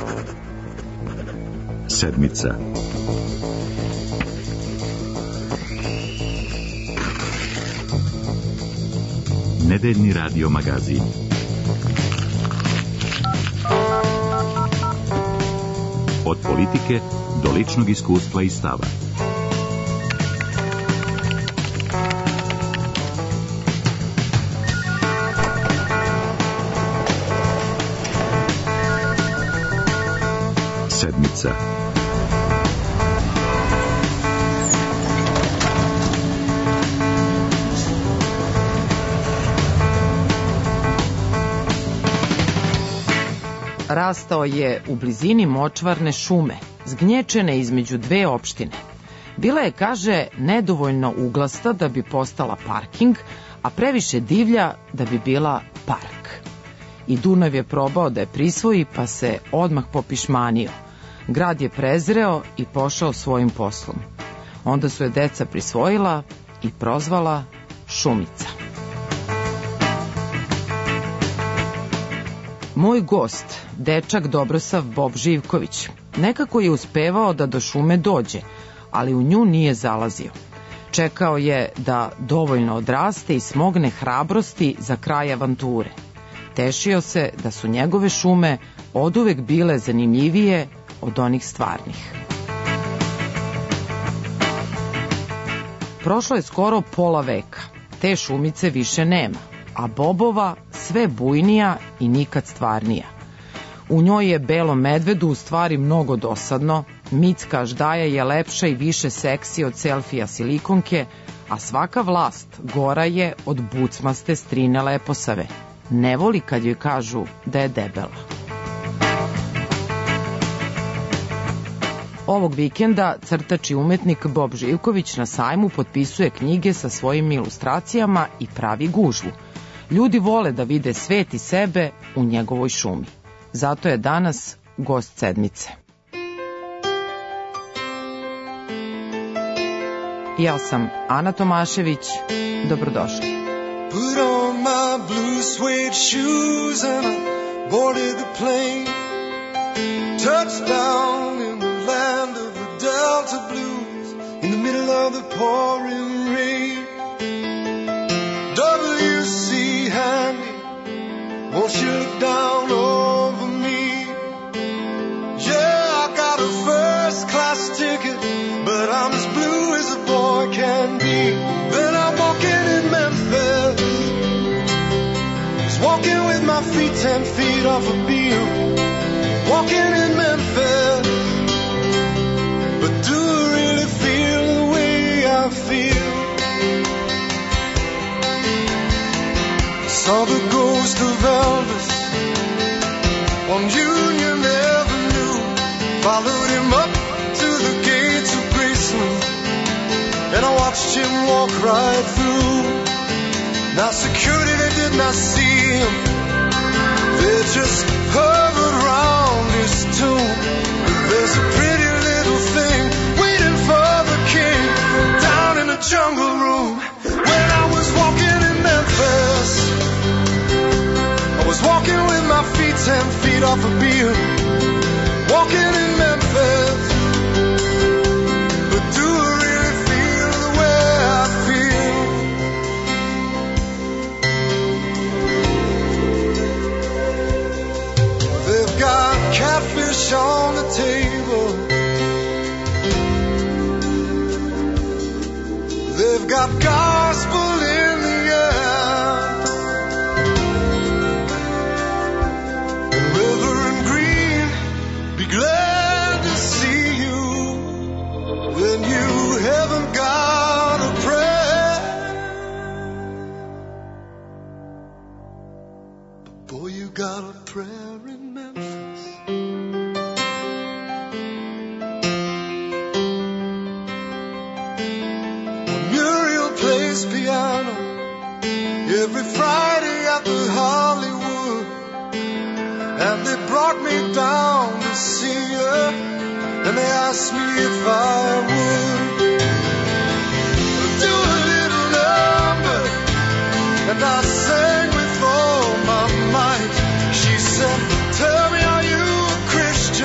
Sedmica. Nedeljni radio magazin. Od politike do ličnog iskustva i stava. Sedmica. Rastao je u blizini močvarne šume, zgnječene između dve opštine. Bila je, kaže, nedovoljno uglasta da bi postala parking, a previše divlja da bi bila park. I Dunav je probao da je prisvoji, pa se odmah popišmanio. Grad je prezreo i pošao svojim poslom. Onda su je deca prisvojila i prozvala Šumica. Moj gost, dečak Dobrosav Bob Živković, nekako je uspevao da do šume dođe, ali u nju nije zalazio. Čekao je da dovoljno odraste i smogne hrabrosti za kraj avanture. Tešio se da su njegove šume oduvek bile zanimljivije od onih stvarnih. Prošlo je skoro pola veka. Te Šumice više nema, a Bobova sve bujnija i nikad stvarnija. U njoj je belom medvedu u stvari mnogo dosadno, Micka Aždaja je lepša i više seksi od selfija silikonke, a svaka vlast gora je od bucmaste strine Leposave. Ne voli kad joj kažu da je debela. Ovog vikenda crtač i umetnik Bob Živković na sajmu potpisuje knjige sa svojim ilustracijama i pravi gužvu. Ljudi vole da vide svet i sebe u njegovoj šumi. Zato je danas gost sedmice. Ja sam Ana Tomašević. Dobrodošli. Put on my blue suede shoes and I boarded the plane. Touchdown in the land of the Delta Blues in the middle of the pouring rain. W.C. Handy, won't you look down over me? Yeah, I got a first class ticket, but I'm as blue as a boy can be. Then I'm walking in Memphis, just walking with my feet 10 feet off a beam. Walking in Memphis, but do I really feel the way I feel? Saw the ghost of Elvis on Union Avenue, followed him up to the gates of Graceland, and I watched him walk right through. Now security, they did not see him, they just hovered around his tomb. There's a pretty little thing waiting for the king down in the jungle room. When I was walking in Memphis, I was walking with my feet 10 feet off a beam. Walking in Memphis, but do I really feel the way I feel? They've got catfish on the table, they've got gospel in the air, and Reverend Green, be glad to see you when you haven't got a prayer. But boy, you got a prayer in Memphis. Muriel plays piano every Friday at the Hollywood, and they brought me down to see her, and they asked me if I would do a little number, and I sang with all my might. She said, tell me, are you a Christian?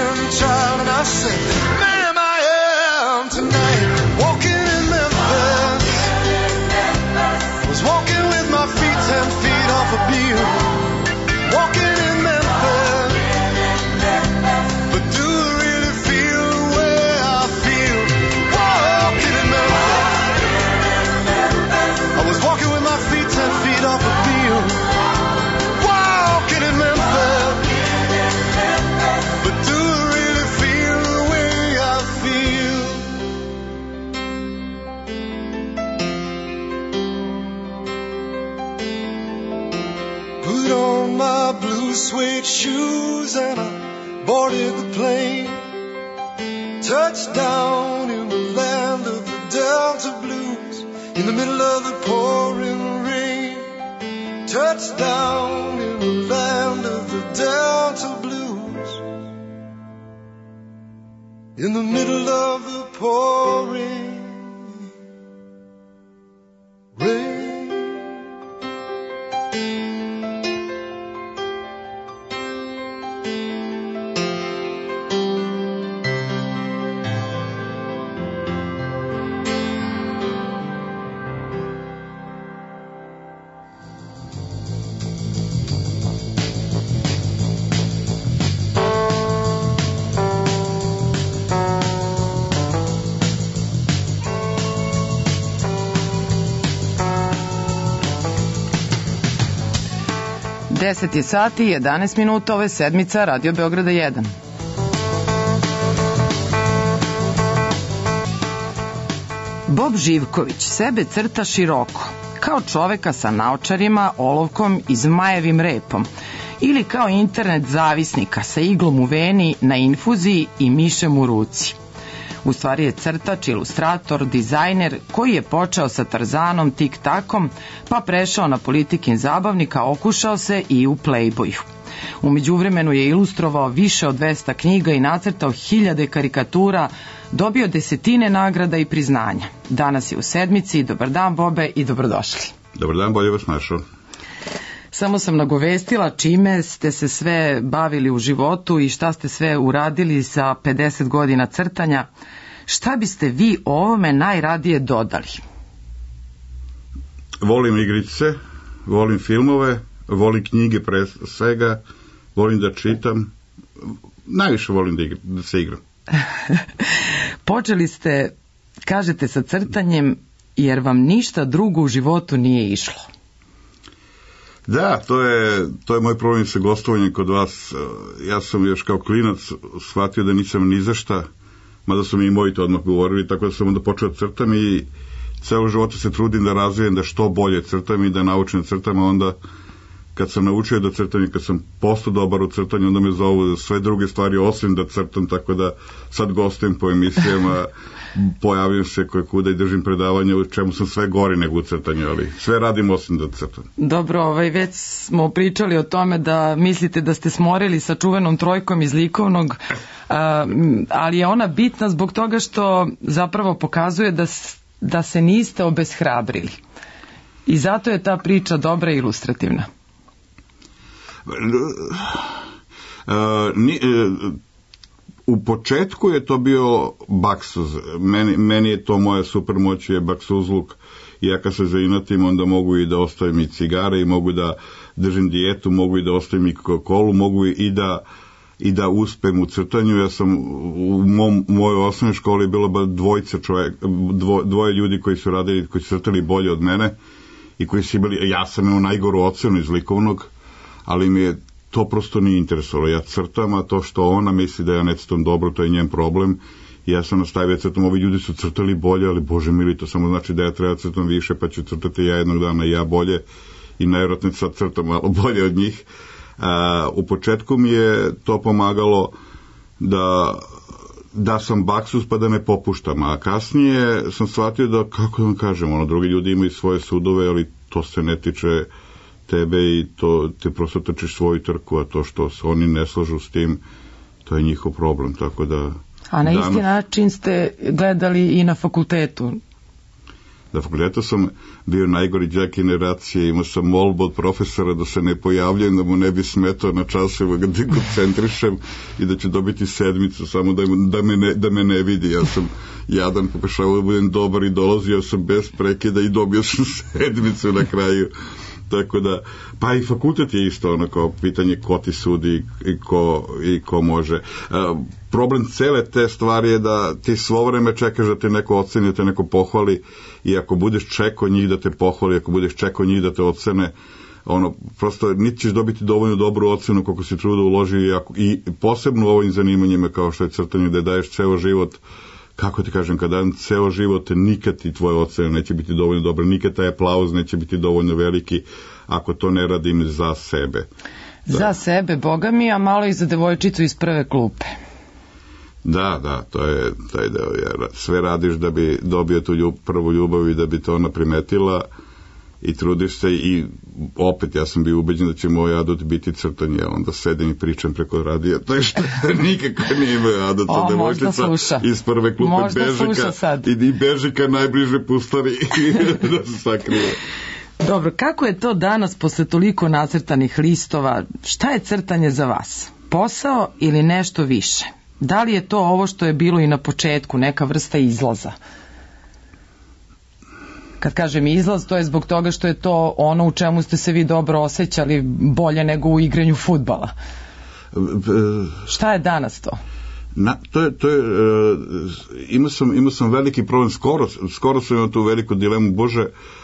suede shoes and I boarded the plane. Touched down in the land of the Delta Blues, in the middle of the pouring rain. Touched down in the land of the Delta Blues, in the middle of the pouring rain. 10 je sati, 11 minuta, ove sedmica Radio Beograda 1. Bob Živković sebe crta široko, kao čoveka sa naočarima, olovkom i zmajevim repom, ili kao internet zavisnika sa iglom u veni, na infuziji i mišem u ruci. U stvari je crtač, ilustrator, dizajner koji je počeo sa Tarzanom, Tik-takom, pa prešao na Politikin zabavnika, okušao se i u Playboyu. U međuvremenu je ilustrovao više od 200 knjiga i nacrtao hiljade karikatura, dobio desetine nagrada i priznanja. Danas je u sedmici. Dobar dan, Bobe, i dobrodošli. Dobar dan, bolje vas našao. Samo sam nagovestila čime ste se sve bavili u životu i šta ste sve uradili sa 50 godina crtanja. Šta biste vi ovome najradije dodali? Volim igrice, volim filmove, volim knjige pre svega, volim da čitam, najviše volim da se igram. Počeli ste, kažete, sa crtanjem jer vam ništa drugo u životu nije išlo. Da, to je moj problem sa gostovanjem kod vas. Ja sam još kao klinac shvatio da nisam ni za šta, mada su mi i moji to odmah govorili, tako da sam onda počeo crtam i celo života se trudim da razvijem, da što bolje crtam i da naučim crtam, a onda kad sam naučio da crtam i kad sam postao dobar u crtanju, onda me zovu sve druge stvari osim da crtam, tako da sad gostujem po emisijama, pojavim se koje kuda i držim predavanje u čemu sam sve gori nego u crtanju, ali sve radim osim da crtam. Dobro, već smo pričali o tome da mislite da ste smorili sa čuvenom trojkom iz likovnog, ali je ona bitna zbog toga što zapravo pokazuje da se niste obeshrabrili. I zato je ta priča dobra i ilustrativna. U početku je to bio baksuz. Meni je to moja supermoć je baksuzluk. Ja kad se zainatim onda mogu i da ostavim i cigare i mogu da držim dijetu, mogu i da ostavim i Coca-Colu, mogu i da uspem u crtanju. Ja sam u mojoj osnovnoj školi bilo dvoje ljudi koji su radili, koji su crtali bolje od mene i koji su imali, ja sam imao najgoru ocenu iz likovnog, ali mi je to prosto nije interesovalo. Ja crtam, a to što ona misli da ja ne crtam dobro, to je njen problem. I ja sam nastavio crtam, ovi ljudi su crtali bolje, ali bože mili, to samo znači da ja treba crtam više, pa ću crtati ja jednog dana i ja bolje i najvjerojatnije sad crtam malo bolje od njih. U početku mi je to pomagalo da sam baksus pa da ne popuštam, a kasnije sam shvatio da, kako da vam kažem, drugi ljudi imaju svoje sudove, ali to se ne tiče tebe i to te prosto trčiš svoju trku, a to što se oni ne slažu s tim, to je njihov problem, tako da... A na isti način ste gledali i na fakultetu? Na fakultetu sam bio najgori đak generacije, imao sam molbu od profesora da se ne pojavljam, da mu ne bi smetao na časova, da ga koncentrišem i da ću dobiti sedmicu, samo da me ne vidi. Ja sam jadan, pokušavao da budem dobar i dolazio sam bez prekida i dobio sam sedmicu na kraju. Tako da, pa i fakultet je isto onako pitanje ko ti sudi i ko može. Problem cele te stvari je da ti svo vreme čekaš da te neko oceni, da te neko pohvali i ako budeš čekao njih da te pohvali, ako budeš čekao njih da te ocene, prosto niti ćeš dobiti dovoljno dobru ocenu koliko si truda uloži i posebno u ovim zanimanjima kao što je crtanje, da daješ ceo život. Kako ti kažem, kada dam ceo život, nikad ti tvoje ocene neće biti dovoljno dobre, nikad taj aplauz neće biti dovoljno veliki ako to ne radim za sebe. Za sebe, boga mi, a malo i za devojčicu iz prve klupe. Da, to je taj deo. Sve radiš da bi dobio tu prvu ljubav i da bi to ona primetila i trudiš se i opet ja sam bio ubeđen da će moj adut biti crtanje, onda sedim i pričam preko radija, to je što nikako nije imao adut sa devojčica iz prve klupe Bežika i Bežika najbliže pustavi da se sakrije. Dobro, kako je to danas posle toliko nacrtanih listova? Šta je crtanje za vas? Posao ili nešto više? Da li je to ovo što je bilo i na početku, neka vrsta izlaza? Kad kažem izlaz, to je zbog toga što je to ono u čemu ste se vi dobro osjećali, bolje nego u igranju fudbala. Šta je danas to? Imao sam veliki problem, skoro sam imao tu veliku dilemu, Bože,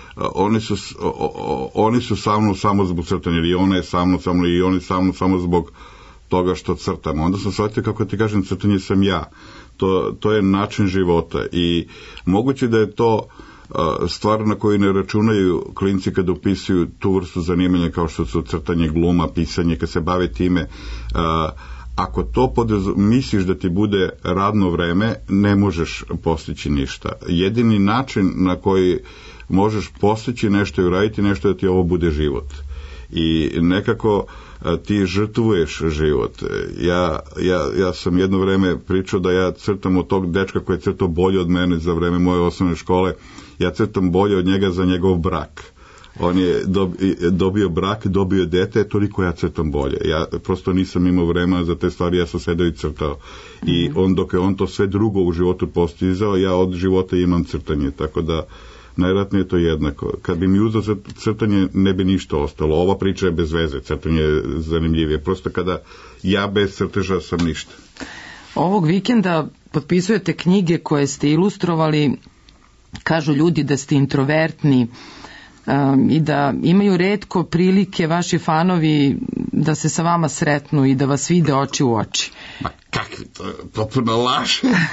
oni su sa mnom samo zbog crtanja, ili ona je sa mnom i oni sa mnom samo zbog toga što crtamo. Onda sam shvatio, kako ti kažem, crtanje sam ja. To je način života i moguće da je to stvar na koju ne računaju klinci kada upisuju tu vrstu zanimanja kao što su crtanje, gluma, pisanje, kad se bave time. Ako to misliš da ti bude radno vreme, ne možeš postići ništa. Jedini način na koji možeš postići nešto i uraditi nešto da ti ovo bude život. I nekako ti žrtvuješ život. Ja sam jedno vreme pričao da ja crtam od tog dečka koji je crtao bolje od mene za vreme moje osnovne škole. Ja crtam bolje od njega za njegov brak. On je dobio brak, dobio dete, toliko ja crtam bolje. Ja prosto nisam imao vremena za te stvari, ja sam sedao i crtao. I dok je on to sve drugo u životu postizao, ja od života imam crtanje, tako da najvjerojatnije je to jednako. Kad bi mi uzao crtanje, ne bi ništa ostalo. Ova priča je bez veze, crtanje je zanimljivije. Prosto kada ja bez crteža sam ništa. Ovog vikenda potpisujete knjige koje ste ilustrovali. Kažu ljudi da ste introvertni i da imaju retko prilike vaši fanovi da se sa vama sretnu i da vas vide oči u oči. Ma kakvi, to je potpuno laž.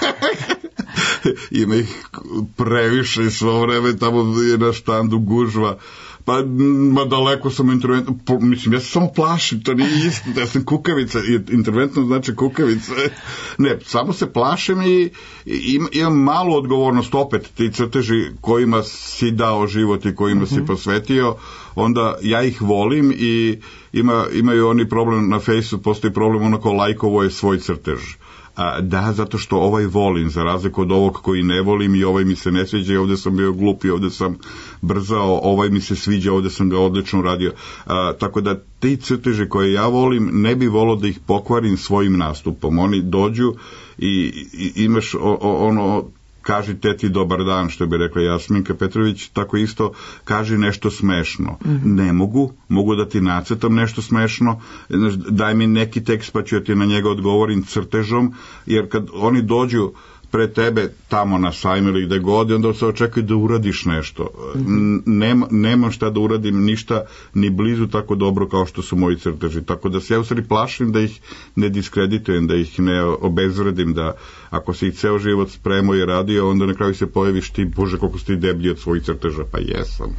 Ima ih previše i svo vreme tamo je na štandu gužva. Pa daleko sam interventno, mislim, ja se samo plašim, to nije isto, ja sam kukavica, interventno znači kukavica. Ne, samo se plašim i imam malu odgovornost, opet ti crteži kojima si dao život i kojima si posvetio, onda ja ih volim i imaju oni problem na Fejsu, postoji problem onako lajkovo je svoj crtež. Da, zato što ovaj volim, za razliku od ovog koji ne volim i ovaj mi se ne sviđa i ovdje sam bio glup i ovdje sam brzao, ovaj mi se sviđa, ovdje sam ga odlično radio. Tako da ti crteže koje ja volim ne bi volio da ih pokvarim svojim nastupom. Oni dođu i imaš ono, kaži teti dobar dan, što bi rekla Jasminka Petrović, tako isto kaži nešto smešno. Ne mogu da ti nacrtam nešto smešno, daj mi neki tekst pa ću ti na njega odgovorim crtežom, jer kad oni dođu pre tebe tamo na sajmu ili gde god, onda se očekuje da uradiš nešto. Nemam šta da uradim ništa ni blizu tako dobro kao što su moji crteži, tako da se ja u stvari plašim da ih ne diskreditujem, da ih ne obezvredim, da ako si ih ceo život spremao i radio, onda na kraju se pojaviš ti, Bože, koliko si ti deblji od svojih crteža, pa jesam.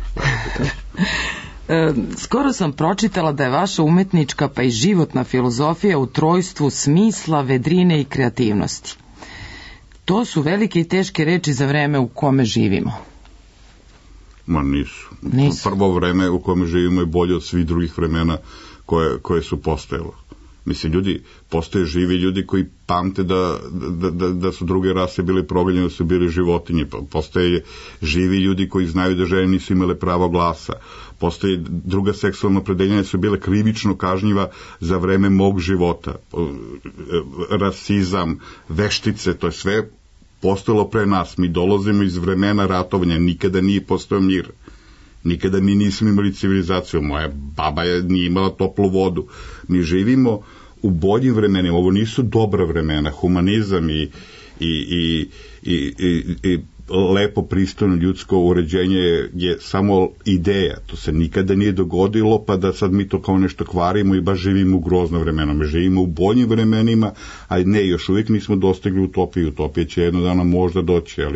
Skoro sam pročitala da je vaša umetnička pa i životna filozofija u trojstvu smisla, vedrine i kreativnosti. To su velike i teške reči za vreme u kome živimo. Ma nisu. Prvo vreme u kome živimo je bolje od svih drugih vremena koje su postojalo. Mislim, postoje živi ljudi koji pamte da su druge rase bile proganjene, da su bili životinje. Postoje živi ljudi koji znaju da žene nisu imale pravo glasa. Postoje druga seksualna opredeljenja su bile krivično kažnjiva za vreme mog života. Rasizam, veštice, to je sve postojalo pre nas. Mi dolazimo iz vremena ratovanja, nikada nije postojao mir. Nikada mi nismo imali civilizaciju. Moja baba nije imala toplu vodu. Mi živimo u boljim vremenima. Ovo nisu dobra vremena. Humanizam i lepo, pristojno ljudsko uređenje je samo ideja. To se nikada nije dogodilo, pa da sad mi to kao nešto kvarimo i baš živimo u grozno vremena. Mi živimo u boljim vremenima, a ne, još uvijek nismo dostigli utopiju. Utopija će jedno dana možda doći, ali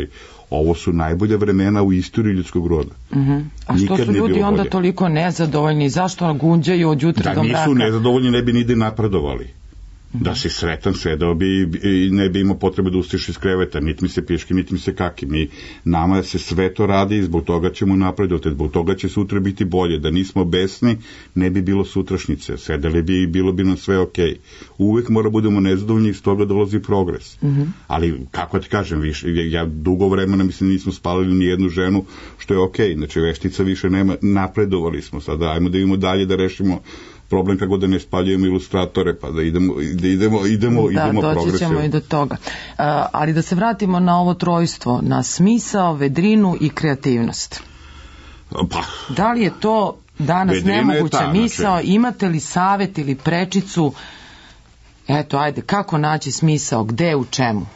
ovo su najbolja vremena u istoriji ljudskog roda. A što su ljudi onda toliko nezadovoljni? Zašto gunđaju od jutra do mraka? Da nisu nezadovoljni, ne bi nigde napredovali. Da si sretan, sedao bi i ne bi imao potrebe da ustaš iz kreveta, niti mi se pješki, niti mi se kaki. Nama se sve to radi i zbog toga ćemo napredovati, zbog toga će sutra biti bolje. Da nismo besni, ne bi bilo sutrašnjice, sedeli bi i bilo bi nam sve okej. Uvek mora budemo nezadovoljni i iz toga dolazi progres. Ali, kako ti kažem, ja dugo vremena mislim nismo spalili ni jednu ženu, što je okej. Znači, veštica više nema, napredovali smo sada, ajmo da idemo dalje da rešimo problem kako da ne spaljujemo ilustratore, pa da idemo progresivno. Doći ćemo i do toga. Ali da se vratimo na ovo trojstvo, na smisao, vedrinu i kreativnost. Pa, da li je to danas nemoguća misao? Znači, imate li savjet ili prečicu? Eto, ajde, kako naći smisao, gde, u čemu?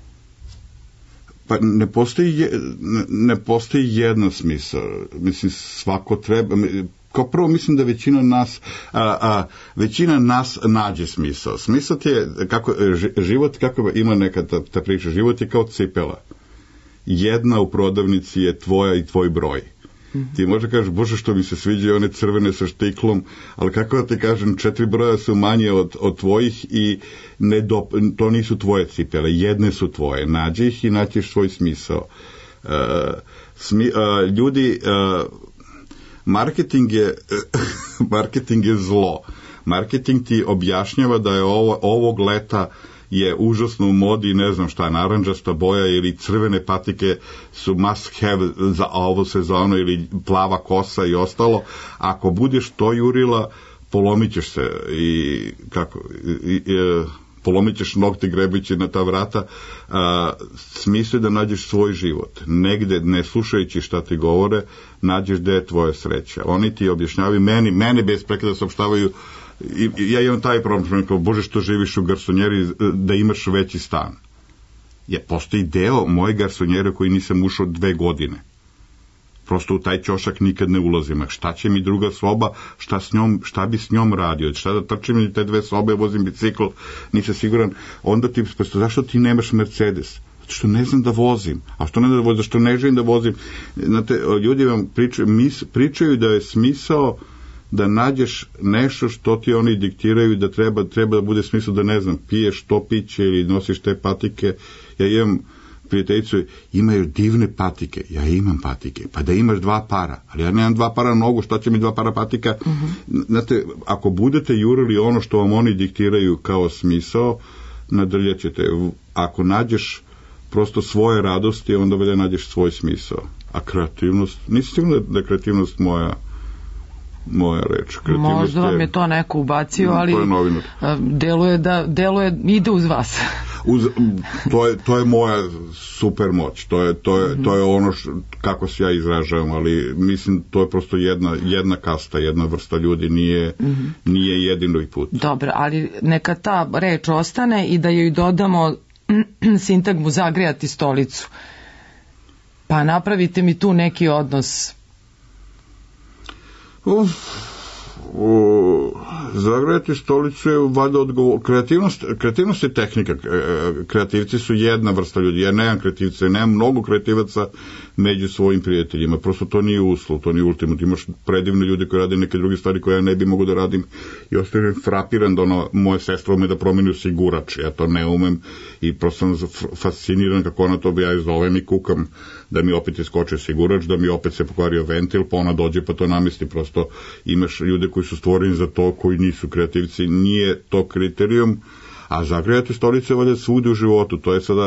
Pa ne postoji jedna smisao. Mislim, svako treba... Kao prvo mislim da većina nas nađe smisao. Smisao ti je, život, kako ima neka ta priča, život je kao cipela. Jedna u prodavnici je tvoja i tvoj broj. Ti možda kažeš, bože što mi se sviđaju one crvene sa štiklom, ali kako da ti kažem, 4 broja su manje od tvojih i to nisu tvoje cipele, jedne su tvoje. Nađi ih i naćiš svoj smisao. Ljudi... Marketing je zlo. Marketing ti objašnjava da je ovog leta je užasno u modi, ne znam šta, naranđasta boja ili crvene patike su must have za ovu sezonu ili plava kosa i ostalo. Ako budeš to jurila, polomit ćeš se polomit ćeš nokte grebeći na ta vrata. Smisli da nađeš svoj život. Negde, ne slušajući šta ti govore, nađeš gde je tvoja sreća. Oni ti objašnjavaju, meni bez prekida saopštavaju, ja imam taj problem, bože što živiš u garsonjeri, da imaš veći stan. Postoji deo moje garsonjere koji nisam ušao 2 godine. Prosto u taj ćošak nikad ne ulazim. Šta će mi druga soba, šta bi s njom radio, šta da trčim i te 2 sobe, vozim bicikl, nisam siguran. Onda ti, zašto ti nemaš Mercedes? Zato što ne znam da vozim. A što ne da vozim? Zašto ne želim da vozim? Znate, ljudi vam pričaju da je smisao da nađeš nešto što ti oni diktiraju da treba da bude smisao da, ne znam, piješ to piće ili nosiš te patike. Ja imam prijateljicu, imaju divne patike, ja imam patike, pa da imaš 2 para, ali ja nemam 2 para nogu, šta će mi 2 para patika? Znate, ako budete jurili ono što vam oni diktiraju kao smisao, nadrljaćete. Ako nađeš prosto svoje radosti, onda velja nađeš svoj smisao. A kreativnost, nisam sigurno da je kreativnost moja reč. Možda vam je to neko ubacio, ali deluje, ide uz vas. To je moja super moć, to je ono kako se ja izražavam, ali mislim to je prosto jedna kasta, jedna vrsta ljudi, nije jedini put. Dobro, ali neka ta reč ostane i da joj dodamo sintagmu zagrejati stolicu. Pa napravite mi tu neki odnos. Zagrejati stolicu je valjda odgovor. Kreativnost je tehnika. Kreativci su jedna vrsta ljudi. Ja nemam kreativca, nemam mnogo kreativaca među svojim prijateljima. Prosto to nije uslov, to nije ultimut. Imaš predivne ljude koji rade neke druge stvari koje ja ne bi mogu da radim i ostajem frapiran da moje sestra ume da promeni osigurač. Ja to ne umem i prosto sam fasciniran kako ona to bi ja zovem i kukam da mi opet iskoče osigurač, da mi opet se pokvario ventil, pa ona dođe pa to namesti. Prosto imaš ljude koji su stvoreni za to, koji nisu kreativci. Nije to kriterijum, a zagrejati stolice valjda svugde u životu. To je sada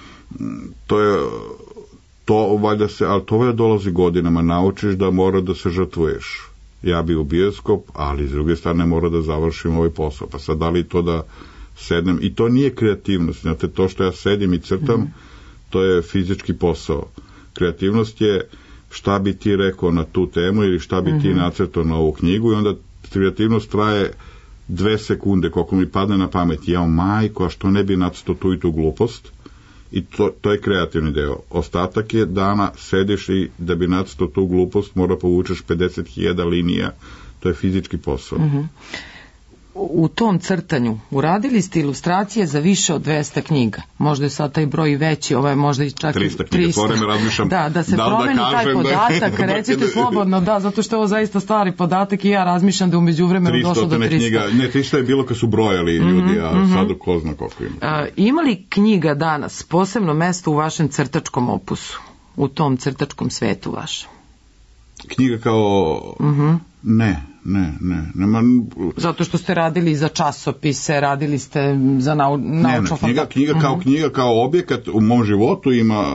to valjda se, ali to valjda dolazi godinama. Naučiš da mora da se žrtvuješ. Ja bi u bioskop, ali s druge strane mora da završim ovaj posao. Pa sad da li to da sednem, i to nije kreativnost. Znate, to što ja sedim i crtam, to je fizički posao. Kreativnost je šta bi ti rekao na tu temu ili šta bi ti nacrtao na ovu knjigu i onda kreativnost traje 2 sekunde koliko mi padne na pamet. Jao majko, a što ne bi nacrtao tu i tu glupost? I to je kreativni deo. Ostatak je dana sediš i da bi nacrtao tu glupost mora povučeš 50.000 linija. To je fizički posao. u tom crtanju uradili ste ilustracije za više od 200 knjiga. Možda je sad taj broj veći, ovo je možda i čak 300 knjiga. 300. Da se promeni taj podatak, recite slobodno, zato što je ovo zaista stari podatak i ja razmišljam da u međuvremenu došlo do 300. Knjiga, ne, 300 je bilo kad su brojali ljudi, a sad ko zna koliko ima. Ima li knjiga danas posebno mesto u vašem crtačkom opusu, u tom crtačkom svetu vašem? Knjiga kao... Ne. Zato što ste radili za časopise, radili ste za naučno knjiga kao objekat u mom životu ima,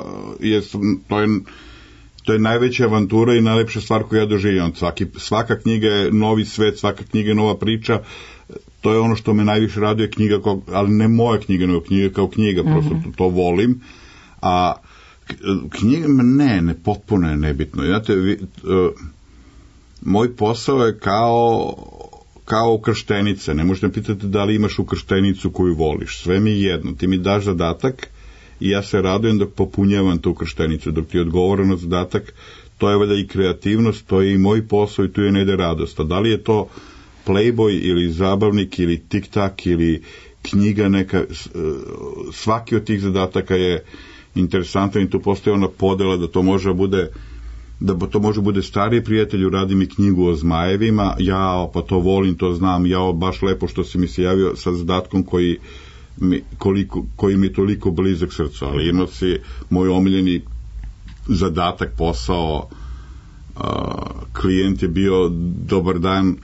to je najveća avantura i najlepša stvar koju ja doživljam. Svaka knjiga je novi svet, svaka knjiga je nova priča. To je ono što me najviše raduje, knjiga, ali ne moja knjiga, nego knjiga kao knjiga, prosto to volim. A knjiga, ne, potpuno je nebitno. Znate, moj posao je kao ukrštenica. Ne možete pitati da li imaš ukrštenicu koju voliš. Sve mi je jedno. Ti mi daš zadatak i ja se radujem dok popunjavam tu ukrštenicu. Dok ti je odgovoran na zadatak, to je valjda i kreativnost, to je i moj posao i tu je negde radost. A da li je to Playboy ili zabavnik ili TikTok ili knjiga neka, svaki od tih zadataka je interesantan i tu postoji ona podela da to može bude stariji prijatelj, uradi mi knjigu o zmajevima, pa to volim, to znam, baš lepo što si mi se javio sa zadatkom koji mi je toliko blizak srcu, ali ima si moj omiljeni zadatak, posao, klijent je bio, dobar dan,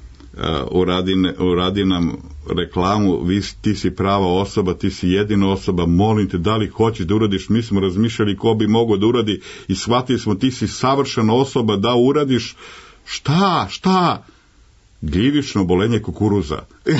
uradi nam reklamu, ti si prava osoba, ti si jedina osoba, molim te, da li hoćeš da uradiš, mi smo razmišljali ko bi mogao da uradi i shvatili smo, ti si savršena osoba da uradiš, šta? Gljivično obolenje kukuruza.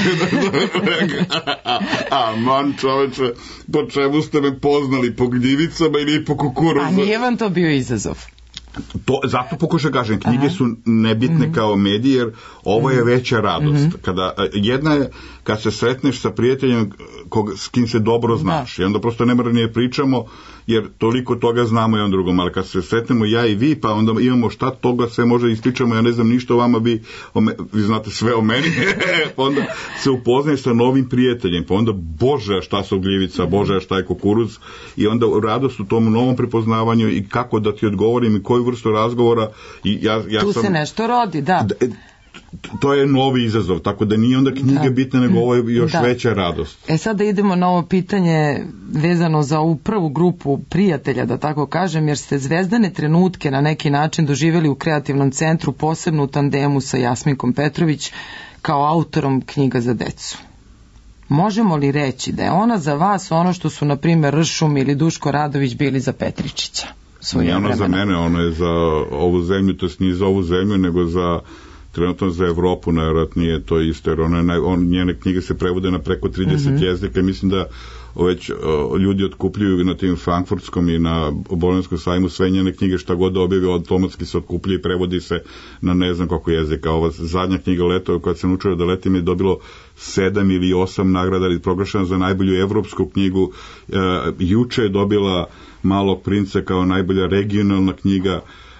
Man čoveče, po čemu ste me poznali, po gljivicama ili po kukuruzu? A nije vam to bio izazov? Zato pokušam kažem, knjige su nebitne kao medij, jer ovo je veća radost. Jedna je kad se sretneš sa prijateljem s kim se dobro znaš, i onda prosto ne mora ni pričamo, jer toliko toga znamo jedan drugom, ali kad se sretnemo ja i vi, pa onda imamo šta toga sve može ističemo, ja ne znam ništa o vama, vi znate sve o meni, pa onda se upoznaje sa novim prijateljem, pa onda Bože šta su gljivica, Bože šta je kukuruz, i onda radost u tom novom prepoznavanju i kako da ti odgovorim i koju vrstu razgovora. Tu se nešto rodi, da. To je novi izazov, tako da nije onda knjiga bitna, nego ovo je još veća radost. Sada idemo na ovo pitanje vezano za ovu prvu grupu prijatelja, da tako kažem, jer ste zvezdane trenutke na neki način doživjeli u kreativnom centru, posebno u tandemu sa Jasminkom Petrović kao autorom knjiga za decu. Možemo li reći da je ona za vas ono što su, na primjer, Ršum ili Duško Radović bili za Petričića? Nije ona za mene, ona je za ovu zemlju, to nije za ovu zemlju, nego trenutno za Evropu, najvjerojatno nije to isto, jer njene knjige se prevode na preko 30 jezika i mislim da već ljudi otkupljuju na tim frankfurtskom i na Bolonjskom sajmu sve njene knjige, šta god objavio, automatski se otkupljuju i prevodi se na ne znam koliko jezika. Ova zadnja knjiga Leto, koja sam učila da letim, je dobilo 7 ili 8 nagrada i proglašena za najbolju evropsku knjigu. Juče je dobila Malog princa kao najbolja regionalna knjiga.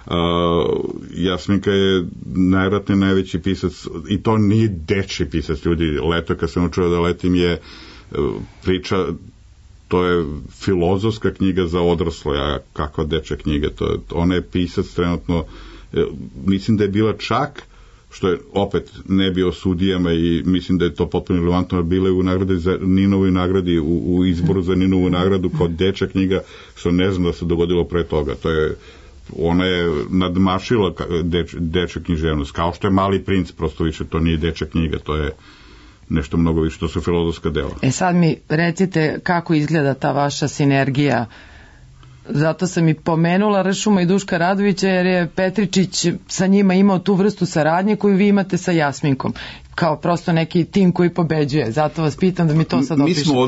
Jasminka je najvratno najveći pisac, i to nije dečji pisac, ljudi. Leto, kad sam učila da letim, je priča, to je filozofska knjiga za odrasle, a kakva dečja knjiga, ona je pisac trenutno, mislim da je bila čak, što je opet ne bio sudijama i mislim da je to potpuno relevantno, bila je u nagradi za Ninovoj nagradi, u izboru za Ninovu nagradu kao dečja knjiga, što ne znam da se dogodilo pre toga. Ona je nadmašila dečju književnost, kao što je Mali princ, prosto više to nije dečja knjiga, to je nešto mnogo više, to su filozofska dela. Sad mi recite kako izgleda ta vaša sinergija. Zato sam i pomenula Ršuma i Duška Radovića, jer je Petričić sa njima imao tu vrstu saradnje koju vi imate sa Jasminkom, kao prosto neki tim koji pobeđuje. Zato vas pitam da mi to sad opišete. Mi smo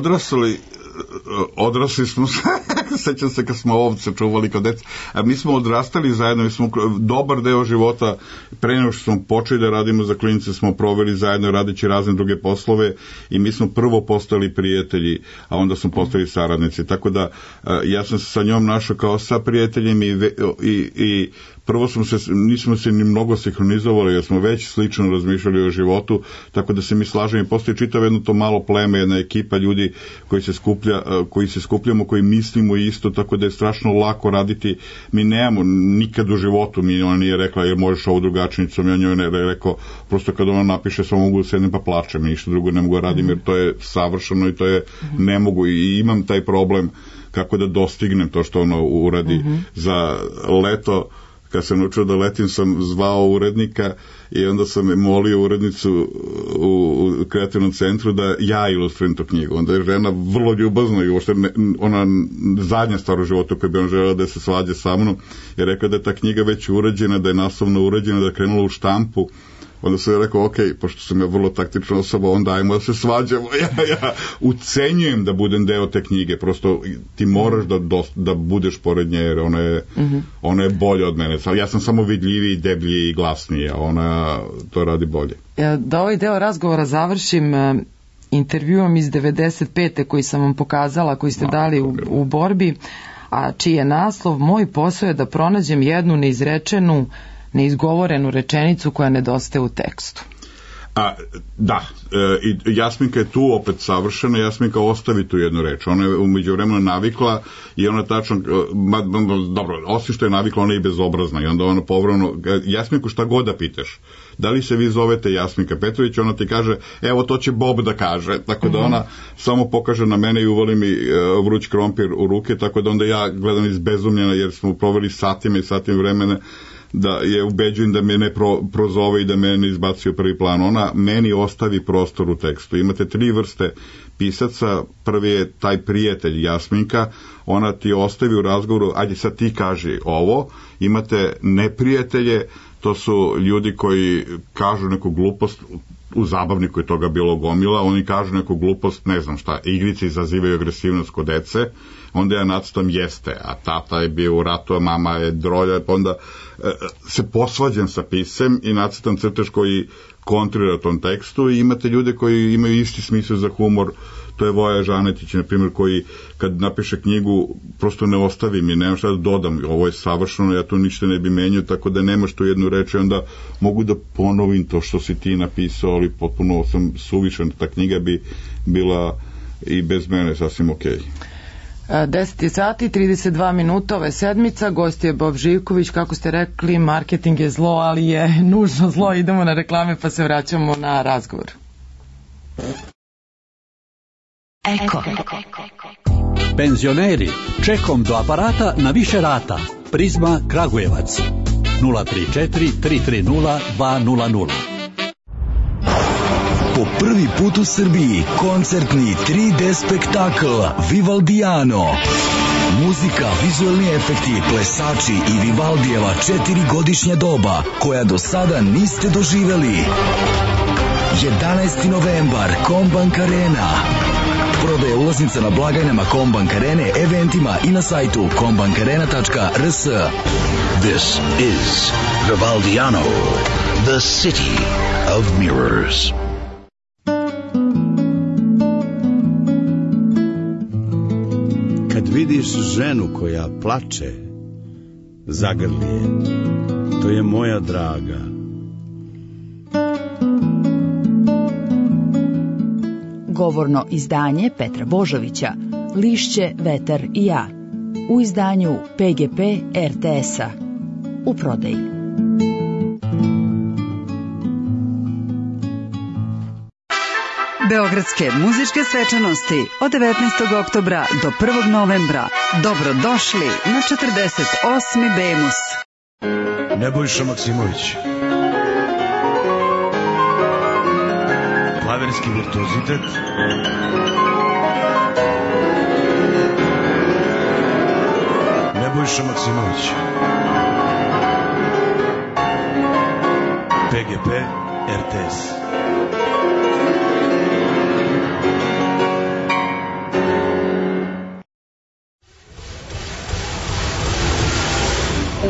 odrasli smo, sećam se kad smo ovce čuvali kao deca, a mi smo odrastali zajedno, mi smo dobar deo života, pre nego što smo počeli da radimo za klinice, smo proveli zajedno radeći razne druge poslove i mi smo prvo postali prijatelji, a onda smo postali saradnici, tako da ja sam se sa njom našao kao sa prijateljem i prvo nismo se ni mnogo sinhronizovali, jer smo već slično razmišljali o životu, tako da se mi slažemo i postoji čitav jedno to malo pleme, jedna ekipa ljudi koji se skupljamo, koji mislimo isto, tako da je strašno lako raditi. Mi nemamo nikad u životu, ona nije rekla jer možeš ovo drugačnicom, ja njoj ne rekao, prosto kad ona napiše samo mogu da sednem pa plačem, ništa drugo ne mogu da radim, jer to je savršeno i to je ne mogu i imam taj problem kako da dostignem to što ono uradi. Za leto, kad sam učio da letim, sam zvao urednika i onda sam molio urednicu u kreativnom centru da ja ilustrujem tu knjigu. Onda je žena vrlo ljubazna i uopšte ona zadnja stvar u životu koja bi on želela da se svađa sa mnom je rekla da je ta knjiga već urađena, da je naslovno urađena, da je krenula u štampu. Onda sam rekao, ok, pošto sam ja vrlo taktična osoba, onda ajmo da se svađamo. Ja ucenjujem da budem deo te knjige, prosto ti moraš da budeš pored nje, jer ona je bolja od mene. Ja sam samo vidljiviji, deblji i glasniji, a ona to radi bolje. Da ovaj deo razgovora završim intervjuom iz 95. koji sam vam pokazala, koji ste dali u borbi, a čiji je naslov Moj posao je da pronađem jednu neizrečenu, neizgovorenu rečenicu koja nedostaje u tekstu. I Jasminka je tu opet savršena. Jasminka ostavi tu jednu reč. Ona je umeđu vremena navikla i ona tačno, dobro, osim što je navikla, ona je i bezobrazna i onda ona povremeno, Jasminku šta god da pitaš, da li se vi zovete Jasminka Petrović, ona ti kaže, evo to će Bob da kaže, tako da ona samo pokaže na mene i uvali mi vruć krompir u ruke, tako da onda ja gledam izbezumljena jer smo proveli satima i satima vremena da je ubeđujem da me ne prozove i da me ne izbaci u prvi plan. Ona meni ostavi prostor u tekstu. Imate 3 vrste pisaca. Prvi je taj prijatelj Jasminka, ona ti ostavi u razgovoru, ajde sad ti kaži ovo. Imate neprijatelje, to su ljudi koji kažu neku glupost, u zabavniku je toga bilo gomila, oni kažu neku glupost, ne znam šta, igrice izazivaju agresivnost kod dece, onda ja nacrtam jeste, a tata je bio u ratu, a mama je drolja, onda se posvađam sa pisem i nacrtam crtež koji kontrira tom tekstu i imate ljude koji imaju isti smisao za humor, to je Voja Žanetić, na primjer, koji kad napiše knjigu prosto ne ostavi mi, nemam šta da dodam, ovo je savršeno, ja to ništa ne bi menio, tako da nemaš tu jednu reč i onda mogu da ponovim to što si ti napisao, ali potpuno sam suvišan, ta knjiga bi bila i bez mene sasvim okej. 10 sati, 32 minuta, ove sedmica, gost je Bob Živković, kako ste rekli, marketing je zlo, ali je nužno zlo, idemo na reklame pa se vraćamo na razgovor. Eko. Penzioneri, čekom do aparata na više rata. Prizma Kragujevac 034 330 200. Po prvi put u Srbiji koncertni 3D spektakl Vivaldiano. Muzika, vizualni efekti, plesači i Vivaldijeva 4-godišnja doba koja do sada niste doživeli. 11. novembar, Kombank Arena. Prodaje ulaznica na blagajnama Kombank Arene, eventima i na sajtu kombankarena.rs. This is Vivaldiano, the city of mirrors. Kad vidiš ženu koja plače, zagrli je, to je moja draga. Govorno izdanje Petra Božovića, Lišće, vetar i ja, u izdanju PGP RTS-a, u prodaji. Beogradske muzičke svečanosti od 19. oktobra do 1. novembra. Dobrodošli na 48. Bemus. Nebojša Maksimović. Klaverski virtuozitet. Nebojša Maksimović. PGP RTS.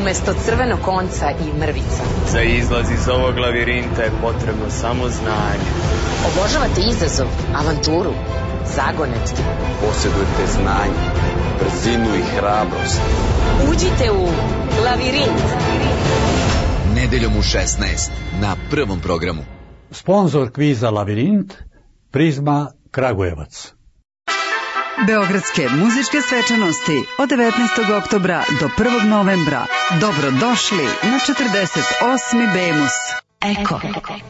umesto crvenog konca i mrvica. Za izlaz iz ovog lavirinta je potrebno samo znanje. Obožavate izazov, avanturu, zagonetke. Posjedujete znanje, brzinu i hrabrost. Uđite u Lavirint. Nedeljom u 16 na Prvom programu. Sponzor kviza Lavirint, Prizma Kragujevac. Beogradske muzičke svečanosti od 19. oktobra do 1. novembra. Dobrodošli na 48. Bemus. Eko.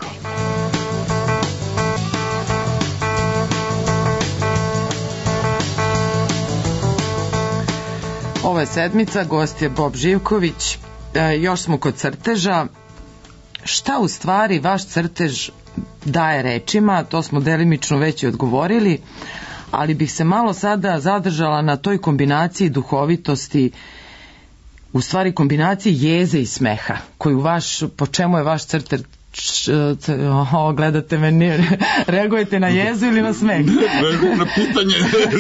Ovo je sedmica, gost je Bob Živković. Još smo kod crteža. Šta u stvari vaš crtež daje rečima, to smo delimično već i odgovorili, ali bih se malo sada zadržala na toj kombinaciji duhovitosti, u stvari kombinaciji jeze i smeha, koju po čemu je vaš crtež, gledate me, reagujete na jezu ili na smeh? Na pitanje,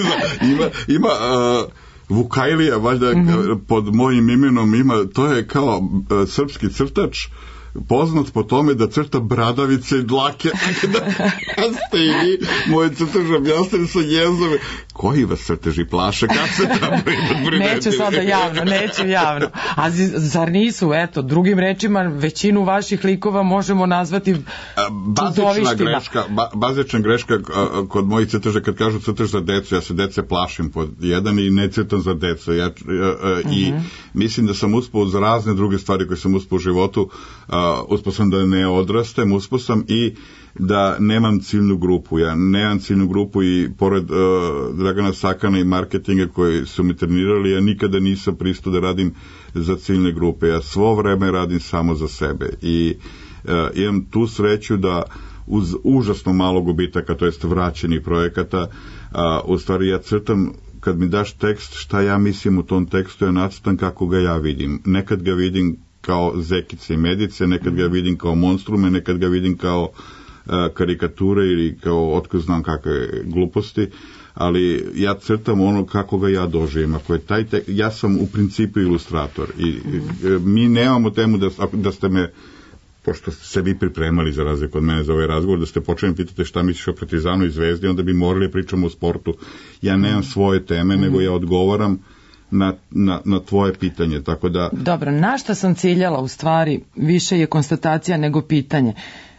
ima Vukajlija, valjda pod mojim imenom ima, to je kao srpski crtač, poznat po tome da crta bradavice i dlake. Kad ste i vi moje crteže objasnili sa jezove, koji vas crteži plaše, kad se tam primetili? Neću sada javno, neću javno. A zar nisu, eto, drugim rečima, većinu vaših likova možemo nazvati čudovištima. Bazična greška kod mojih crteža, kad kažu crtež za decu, ja se dece plašim pod jedan i ne crtam za decu. I mislim da sam uspao za razne druge stvari koje sam uspao u životu, uspao sam da ne odrastem, uspao sam i da nemam ciljnu grupu. Ja nemam ciljnu grupu i pored Dragana Sakana i marketinga koji su mi trenirali, ja nikada nisam pristao da radim za ciljne grupe. Ja svo vreme radim samo za sebe i imam tu sreću da uz užasno malo gubitaka, to jest vraćenih projekata, u stvari ja crtam, kad mi daš tekst, šta ja mislim u tom tekstu, ja nacrtam kako ga ja vidim. Nekad ga vidim kao zekice i medice, nekad ga vidim kao monstrume, nekad ga vidim kao karikature ili kao otko znam kakve gluposti, ali ja crtam ono kako ga ja doživim. Ako je ja sam u principu ilustrator i mi nemamo temu da ste me, pošto ste se vi pripremali za razliku od mene za ovaj razgovor, da ste počeli pitati šta misliš o Partizanu i Zvezdi, onda bi morali pričamo o sportu. Ja nemam svoje teme, nego ja odgovaram na tvoje pitanje, tako da... Dobro, na šta sam ciljala u stvari, više je konstatacija nego pitanje.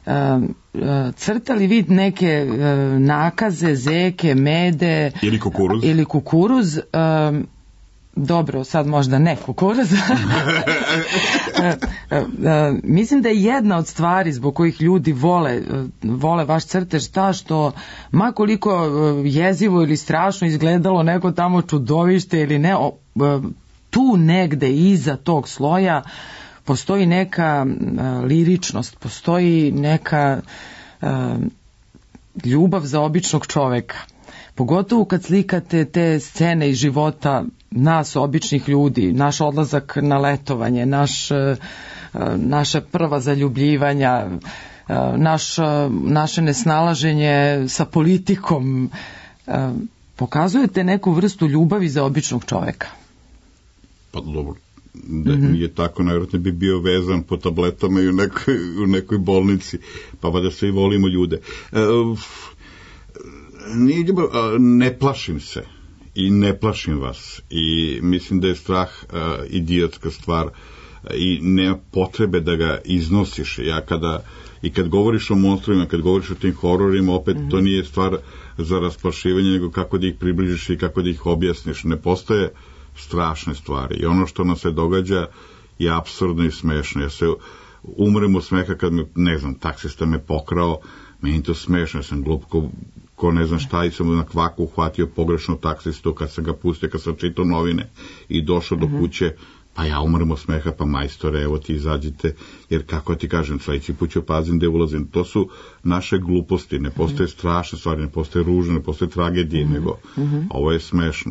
Crtali vi neke nakaze, zeke, mede... Ili kukuruz. Dobro, sad možda ne kukuruz. Mislim da je jedna od stvari zbog kojih ljudi vole vaš crtež ta što ma koliko jezivo ili strašno izgledalo neko tamo čudovište ili ne, tu negde iza tog sloja postoji neka liričnost, postoji neka ljubav za običnog čoveka. Pogotovo kad slikate te scene iz života nas, običnih ljudi, naš odlazak na letovanje, naša prva zaljubljivanja, naše nesnalaženje sa politikom. Pokazujete neku vrstu ljubavi za običnog čoveka. Pa dobro, da nije tako, najvjerojatno bi bio vezan po tabletama i u nekoj bolnici, pa da svi volimo ljude. Ne plašim se i ne plašim vas i mislim da je strah idiotska stvar i nema potrebe da ga iznosiš. Kad govoriš o monstrujima, kad govoriš o tim hororima, opet to nije stvar za rasplašivanje, nego kako da ih približiš i kako da ih objasniš. Ne postoje strašne stvari i ono što nam se događa je apsurdno i smešno. Ja se umrem od smeha kad me, ne znam, taksista me pokrao, meni to smešno, ja sam glup ko ne znam šta i sam na kvaku uhvatio pogrešno taksistu kad sam ga pustio, kad sam čitao novine i došao do kuće, pa ja umrem od smeha, pa majstore, evo ti izađite, jer kako ti kažem, sledeći put ću pazim gde ulazim. To su naše gluposti, ne postoje strašne stvari, ne postoje ružne, ne postoje tragedije, nego ovo je smešno.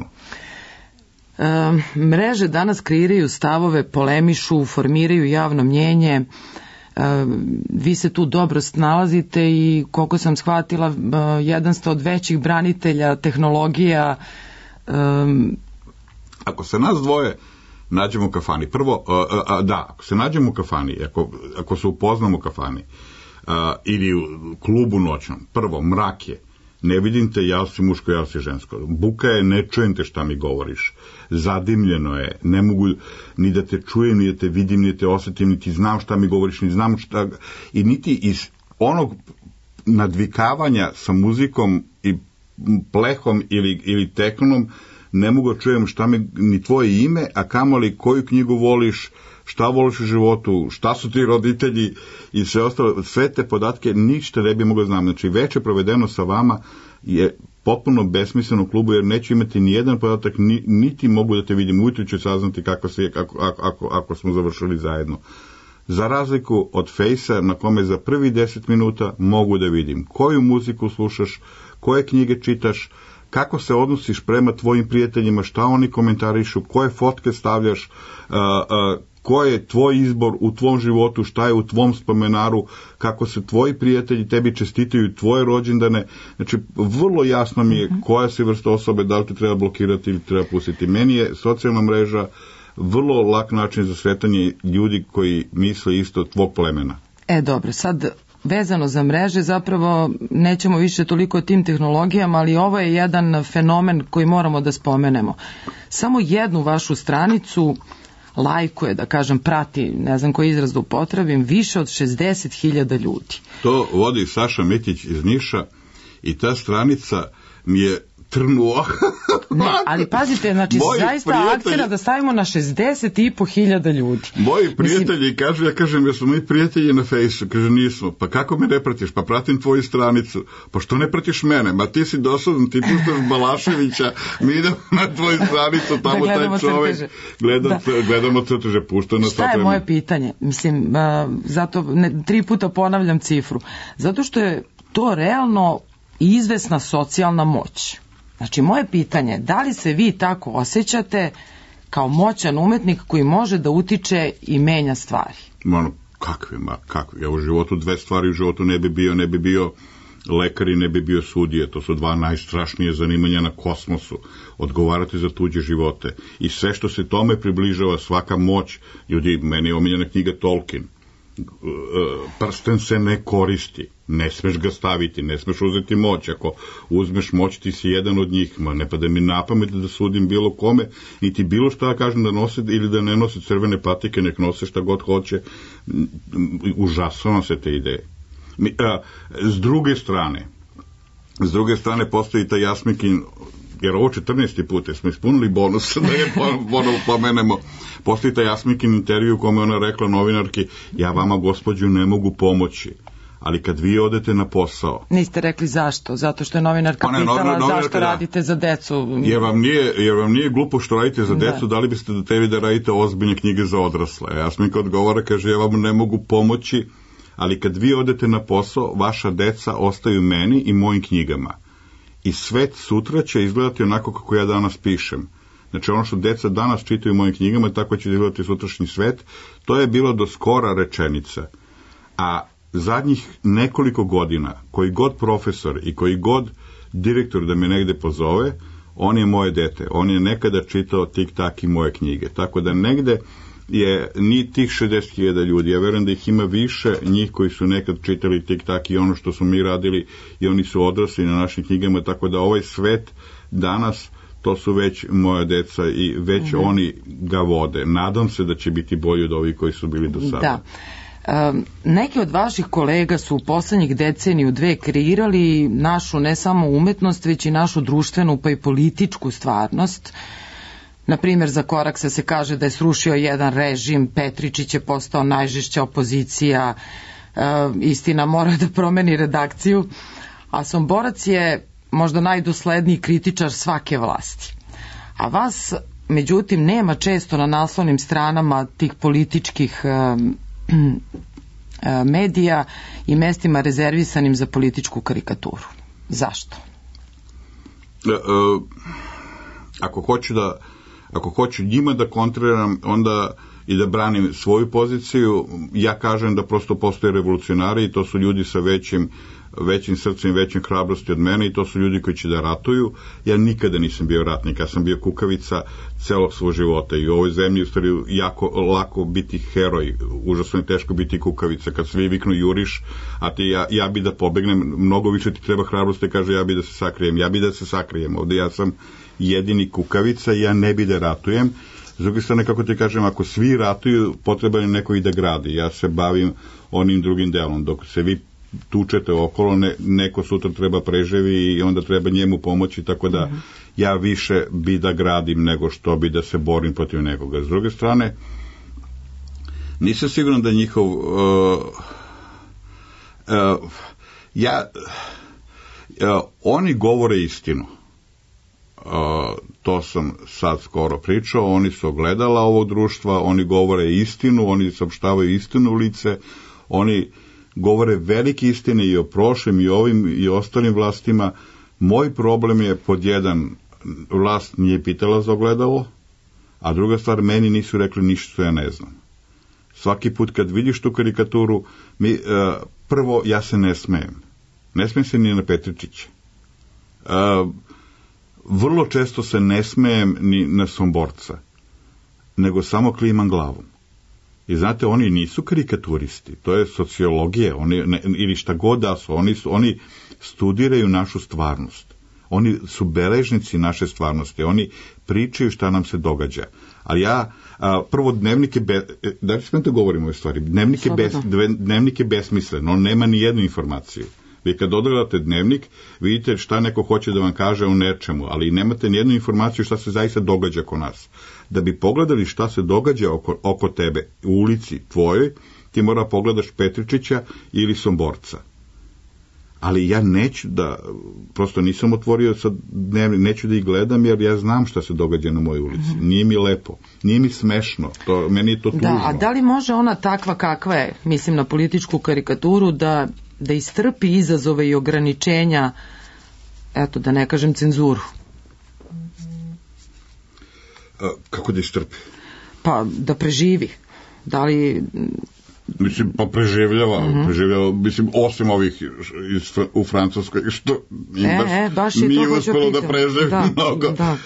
Mreže danas kreiraju stavove, polemišu, formiraju javno mnjenje. Vi se tu dobro snalazite i koliko sam shvatila, jedan ste od većih branitelja tehnologija. Ako se nas dvoje nađemo u kafani. Prvo, ako se nađemo u kafani, ako se upoznamo u kafani ili u klubu noćnom, prvo, mrak je, ne vidim te, ja si muško, ja si žensko. Buka je, ne čujem te šta mi govoriš. Zadimljeno je, ne mogu ni da te čujem, ni da te vidim, ni da te osjetim, niti znam šta mi govoriš, ni znam šta... I niti iz onog nadvikavanja sa muzikom i plehom ili teknom ne mogu da čujem šta mi, ni tvoje ime, a kamoli koju knjigu voliš, šta voliš u životu, šta su ti roditelji i sve ostalo, sve te podatke ništa ne bi mogao znam. Znači, veče provedeno sa vama je potpuno besmisleno u klubu, jer neću imati ni jedan podatak, niti mogu da te vidim. Ujutro ću saznati kako se, ako smo završili zajedno. Za razliku od Fejsa, na kome za prvi 10 minuta mogu da vidim koju muziku slušaš, koje knjige čitaš, kako se odnosiš prema tvojim prijateljima, šta oni komentarišu, koje fotke stavljaš, ko je tvoj izbor u tvom životu, šta je u tvom spomenaru, kako se tvoji prijatelji tebi čestitaju tvoje rođendane. Znači, vrlo jasno mi je koja si vrsta osobe, da li te treba blokirati ili treba pustiti. Meni je socijalna mreža vrlo lak način za sretanje ljudi koji misle isto od tvog plemena. Dobro, sad vezano za mreže, zapravo nećemo više toliko o tim tehnologijama, ali ovo je jedan fenomen koji moramo da spomenemo. Samo jednu vašu stranicu lajkuje, da kažem, prati, ne znam koji izraz da upotrebim, više od 60.000 ljudi. To vodi Saša Metić iz Niša i ta stranica mi je trnuo. Ne, ali pazite, znači zaista akcija da stavimo na 60.500 ljudi. Moji prijatelji kažu, ja kažem, jesu moji prijatelji na Fejsu? Kaže, nismo. Pa kako me ne pratiš? Pa pratim tvoju stranicu. Pa što ne pratiš mene? Ma ti si dosadan, ti puštaš Balaševića, mi idemo na tvoju stranicu, tamo taj čovek gledamo crteže, pušta na Šta je moje pitanje? Mislim, zato 3 puta ponavljam cifru. Zato što je to realno izvesna socijalna moć. Znači, moje pitanje, da li se vi tako osjećate kao moćan umetnik koji može da utiče i menja stvari? Kakve? Ja u životu 2 stvari u životu ne bi bio lekar i ne bi bio sudije. To su 2 najstrašnije zanimanja na kosmosu. Odgovarati za tuđe živote. I sve što se tome približava, svaka moć, ljudi, meni je omiljena knjiga Tolkien. Prsten se ne koristi, ne smeš ga staviti, ne smeš uzeti moć. Ako uzmeš moć, ti si jedan od njih. Ne pada mi na pamet da sudim bilo kome, niti bilo šta kažem da nose ili da ne nose crvene patike, nek nose šta god hoće. Užasno se te ideje. S druge strane postoji ta Jasmikin, jer ovo 14. put, smo ispunili bonus da je ponovo pomenemo. Postoji ta Jasmikin intervju u kome ona rekla novinarki, ja vama, gospođu, ne mogu pomoći, ali kad vi odete na posao... Niste rekli zašto? Zato što je novinarka pitala zašto radite za decu. Jer vam nije glupo što radite za decu, da li biste da tebi da radite ozbiljne knjige za odrasle? Jasminka odgovara, kaže, ja vam ne mogu pomoći, ali kad vi odete na posao, vaša deca ostaju meni i mojim knjigama. I svet sutra će izgledati onako kako ja danas pišem. Znači, ono što deca danas čitaju u mojim knjigama, tako će izgledati sutrašnji svet. To je bilo do skora rečenica. A zadnjih nekoliko godina, koji god profesor i koji god direktor da me negde pozove, on je moje dete. On je nekada čitao Tik-tak i moje knjige. Tako da negde je ni tih 60.000 ljudi, ja verujem da ih ima više njih koji su nekad čitali Tik-tak i ono što smo mi radili i oni su odrasli na našim knjigama, tako da ovaj svet danas, to su već moja deca i već oni ga vode. Nadam se da će biti bolji od ovih koji su bili do sada. Da. Neki od vaših kolega su u poslednjih deceniju 2 kreirali našu ne samo umetnost, već i našu društvenu pa i političku stvarnost. Na primjer, za Koraksa se kaže da je srušio jedan režim, Petričić je postao najžešća opozicija, Istina mora da promeni redakciju, a Somborac je možda najdosledniji kritičar svake vlasti. A vas, međutim, nema često na naslovnim stranama tih političkih medija i mestima rezervisanim za političku karikaturu. Zašto? Ako hoću njima da kontriram, onda i da branim svoju poziciju, ja kažem da prosto postoje revolucionari i to su ljudi sa većim većim srcem i većim hrabrosti od mene i to su ljudi koji će da ratuju. Ja nikada nisam bio ratnik, ja sam bio kukavica celog svog života i u ovoj zemlji u stvari jako lako biti heroj, užasno je teško biti kukavica. Kad svi viknu juriš, a ti ja bi da pobegnem, mnogo više ti treba hrabrosti, kaže ja bi da se sakrijem, ovde ja sam jedini kukavica i ja ne bi da ratujem. S druge strane, kako ti kažem, ako svi ratuju, potreban je neko i da gradi. Ja se bavim onim drugim delom. Dok se vi tučete okolo, neko sutra treba preživi i onda treba njemu pomoći, tako da ja više bi da gradim nego što bi da se borim protiv nekoga. S druge strane, nisam siguran da njihov oni govore istinu. To sam sad skoro pričao, oni su ogledala ovog društva, oni govore istinu, oni saopštavaju istinu u lice, oni govore velike istine i o prošlim i ovim i ostalim vlastima. Moj problem je pod jedan, vlast nije pitala za ogledalo, a druga stvar, meni nisu rekli ništa što ja ne znam. Svaki put kad vidiš tu karikaturu, prvo, ja se ne smejem. Ne smejem se ni na Petričića. Vrlo često se ne smejem ni na Somborca, nego samo klimam glavom. I znate, oni nisu karikaturisti, to je sociologija, ili šta god da su, oni studiraju našu stvarnost. Oni su beležnici naše stvarnosti, oni pričaju šta nam se događa. Ali ja, prvo, dnevnike, da li smete govorimo o ovoj stvari, dnevnik je besmislen, on nema ni jednu informaciju. Vi kad odgledate dnevnik, vidite šta neko hoće da vam kaže o nečemu, ali nemate nijednu informaciju šta se zaista događa oko nas. Da bi pogledali šta se događa oko tebe u ulici tvojoj, ti mora pogledaš Petričića ili Somborca. Ali ja neću da, prosto nisam otvorio sad dnevnik, neću da ih gledam jer ja znam šta se događa na mojoj ulici. Nije mi lepo, nije mi smešno, meni je to tužno. Da, a da li može ona takva kakva je, mislim na političku karikaturu, da istrpi izazove i ograničenja, eto, da ne kažem cenzuru? Kako da istrpi? Pa, da preživi. Da li... Mislim, pa preživljava, mislim, osim ovih u Francuskoj, što nije uspelo da preživi mnogo. Da.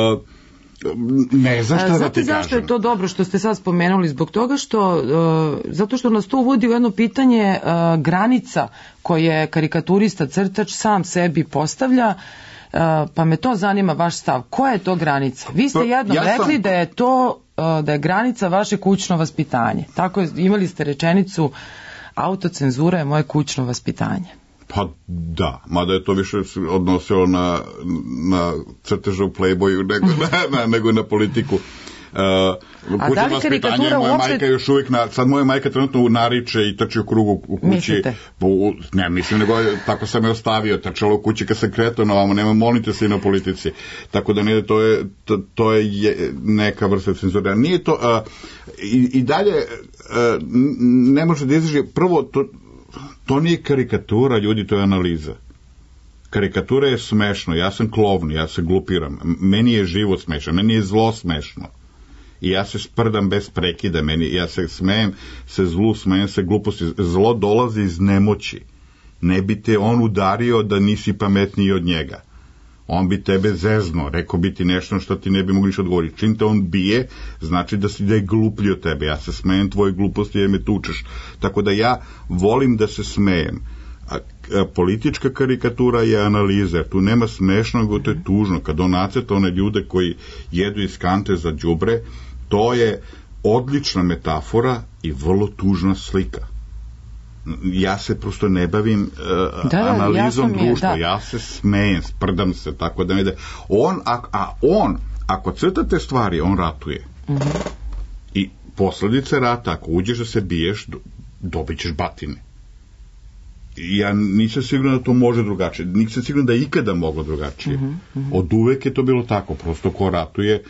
Ne znam šta da ti kažem. Zašto je to dobro što ste sad spomenuli? Zbog toga što, zato što nas to uvodi u jedno pitanje granica koje karikaturista crtač sam sebi postavlja, pa me to zanima vaš stav. Koja je to granica? Vi ste jednom rekli da je to, da je granica vaše kućno vaspitanje. Tako je, imali ste rečenicu, autocenzura je moje kućno vaspitanje. Pa da, mada je to više odnosilo na crteže u Playboyu nego na politiku. A da li karikatura moja majka još uvijek, sad moja majka trenutno nariče i trči u krugu u kući. Mislite? Ne, mislim, nego tako sam je ostavio, trčala u kući kad sam kretao na ovamo, nema, molite se i na politici. Tako da ne, to je neka vrsta cenzura. Nije to, i dalje ne može da izraži, prvo, to nije karikatura, ljudi, to je analiza. Karikatura je smešno, ja sam klovn, ja se glupiram, meni je život smešan, meni je zlo smešno. I ja se sprdam bez prekida, ja se smejem se zlu, smejem se gluposti. Zlo dolazi iz nemoći. Ne bi te on udario da nisi pametniji od njega. On bi tebe zezno, rekao bi ti nešto što ti ne bi mogli ništa odgovoriti. Čim te on bije, znači da je gluplji od tebe. Ja se smejem tvoje gluposti jer me tučeš. Tako da ja volim da se smejem. A politička karikatura je analiza, tu nema smešnog, to je tužno. Kad on nacrta one ljude koji jedu iz kante za đubre, to je odlična metafora i vrlo tužna slika. Ja se prosto ne bavim analizom društva, ja se smejem, sprdam se, tako da ne ide. On, ako crta te stvari, on ratuje. I posledice rata, ako uđeš da se biješ, dobit ćeš batine. Ja nisam siguran da to može drugačije. Nisam siguran da je ikada moglo drugačije. Od uvek je to bilo tako. Prosto ko ratuje,